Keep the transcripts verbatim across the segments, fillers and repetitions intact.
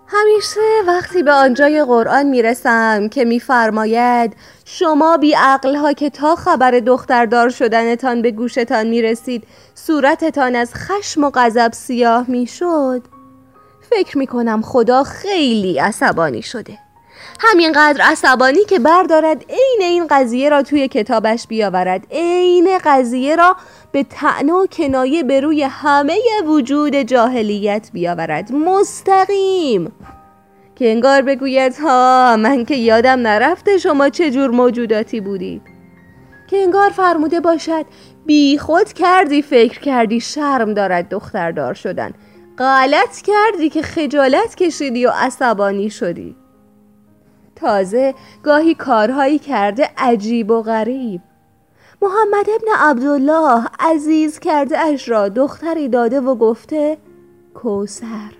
همیشه وقتی به آنجای قرآن میرسم که میفرماید شما بی عقل‌ها که تا خبر دختردار شدنتان به گوشتان میرسید صورتتان از خشم و غضب سیاه میشد، فکر میکنم خدا خیلی عصبانی شده. همینقدر عصبانی که بردارد عین این قضیه را توی کتابش بیاورد، عین قضیه را به طعنه و کنایه به روی همه وجود جاهلیت بیاورد، مستقیم، که انگار بگوید ها من که یادم نرفته شما چه جور موجوداتی بودید، که انگار فرموده باشد بی خود کردی فکر کردی شرم دارد دختردار شدن، غلط کردی که خجالت کشیدی و عصبانی شدی. تازه گاهی کارهایی کرده عجیب و غریب. محمد ابن عبدالله عزیز کرده اش را دختری داده و گفته کوثر.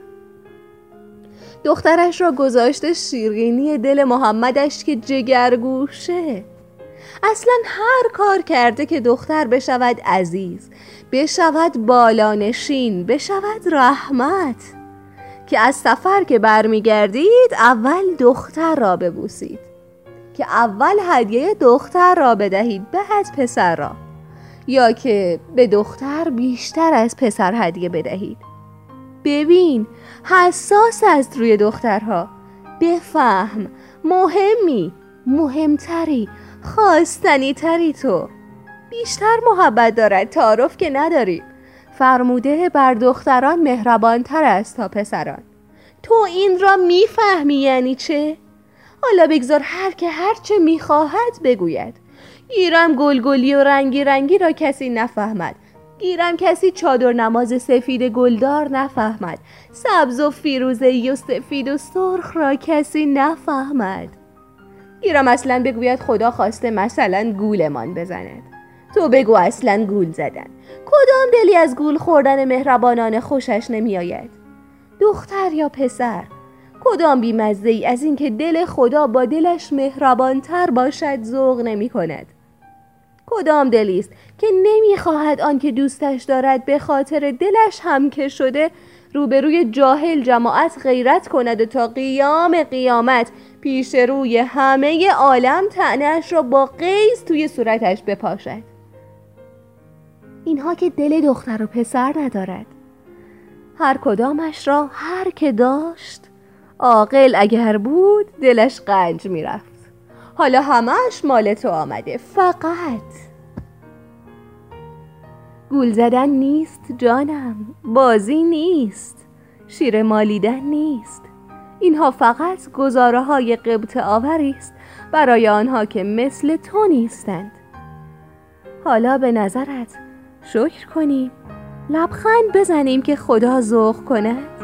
دخترش را گذاشته شیرینی دل محمدش که جگرگوشه. اصلا هر کار کرده که دختر بشود عزیز، بشود بالانشین، بشود رحمت، که از سفر که برمیگردید اول دختر را ببوسید، که اول هدیه دختر را بدهید به از پسر را، یا که به دختر بیشتر از پسر هدیه بدهید. ببین حساس است روی دخترها، بفهم، مهمی، مهمتری، خواستنی تری، تو بیشتر محبت دارد، تعارف که نداری. فرموده بر دختران مهربان تر است تا پسران. تو این را میفهمی یعنی چه؟ حالا بگذار هر که هر چه میخواهد بگوید. گیرم گلگلی و رنگی رنگی را کسی نفهمد، گیرم کسی چادر نماز سفید گلدار نفهمد، سبز و فیروزه‌ای و سفید و سرخ را کسی نفهمد. گیرم اصلا بگوید خدا خواسته مثلا گولمان بزند، تو بگو اصلا گول زدن. کدام دلی از گول خوردن مهربانان خوشش نمی آید؟ دختر یا پسر؟ کدام بیمزه ای از این که دل خدا با دلش مهربانتر باشد ذوق نمی کند؟ کدام دلی است که نمی خواهد آن که دوستش دارد به خاطر دلش هم که شده روبروی جاهل جماعت غیرت کند و تا قیام قیامت پیش روی همه عالم طعنه‌اش را با قیز توی صورتش بپاشد؟ اینها که دل دختر و پسر ندارد، هر کدامش را هر که داشت عاقل اگر بود دلش قنج می رفت. حالا همه‌اش مال تو آمده، فقط گول زدن نیست جانم، بازی نیست، شیر مالیدن نیست. اینها فقط گزاره های غبطه آوری است برای آنها که مثل تو نیستند. حالا به نظرت شکر کنیم، لبخند بزنیم که خدا ذوق کند؟